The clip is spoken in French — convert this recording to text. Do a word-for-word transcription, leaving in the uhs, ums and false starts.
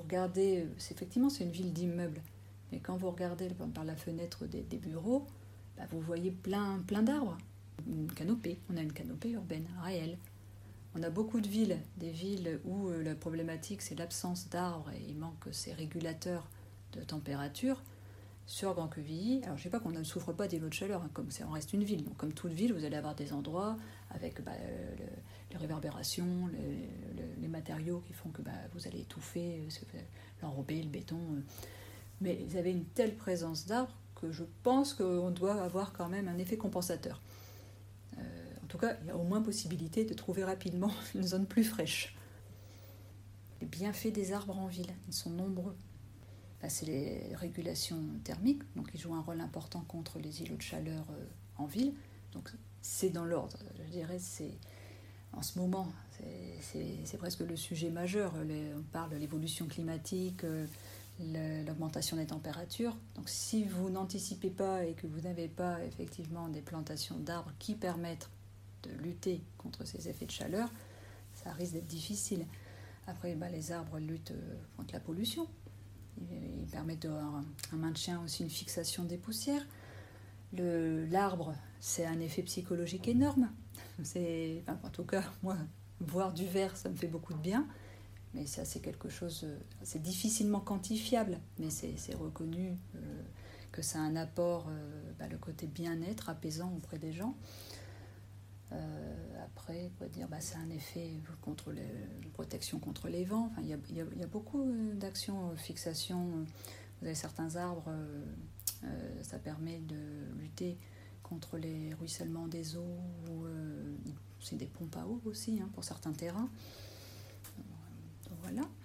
regardez, c'est, effectivement c'est une ville d'immeubles, mais quand vous regardez par la fenêtre des, des bureaux, bah, vous voyez plein, plein d'arbres. Une canopée, on a une canopée urbaine réelle. On a beaucoup de villes, des villes où la problématique c'est l'absence d'arbres et il manque ces régulateurs de température. Sur Grand-Quevilly, alors je ne sais pas qu'on ne souffre pas d'îlots de chaleur, hein, comme ça, on reste une ville. Donc, comme toute ville, vous allez avoir des endroits avec bah, le, les réverbérations, le, le, les matériaux qui font que bah, vous allez étouffer, l'enrobé, le béton. Mais vous avez une telle présence d'arbres que je pense qu'on doit avoir quand même un effet compensateur. Euh, en tout cas, il y a au moins possibilité de trouver rapidement une zone plus fraîche. Les bienfaits des arbres en ville, ils sont nombreux. Là, c'est les régulations thermiques, donc ils jouent un rôle important contre les îlots de chaleur euh, en ville. Donc c'est dans l'ordre, je dirais, c'est en ce moment, c'est, c'est, c'est presque le sujet majeur. Les, on parle de l'évolution climatique, euh, le, l'augmentation des températures. Donc si vous n'anticipez pas et que vous n'avez pas effectivement des plantations d'arbres qui permettent de lutter contre ces effets de chaleur, ça risque d'être difficile. Après, bah, les arbres luttent contre la pollution. Ils permettent un, un maintien aussi, une fixation des poussières. Le, l'arbre, c'est un effet psychologique énorme. C'est, enfin, en tout cas, moi, voir du vert, ça me fait beaucoup de bien. Mais ça, c'est quelque chose, c'est difficilement quantifiable, mais c'est, c'est reconnu euh, que ça a un apport, euh, bah, le côté bien-être, apaisant auprès des gens. Euh, après, on pourrait dire bah, c'est un effet contre les, une protection contre les vents. Enfin, il y a, il y a, il y a beaucoup d'actions, fixation. Vous avez certains arbres, euh, euh, ça permet de lutter contre les ruissellements des eaux. Ou, euh, c'est des pompes à eau aussi hein, pour certains terrains. Donc, voilà.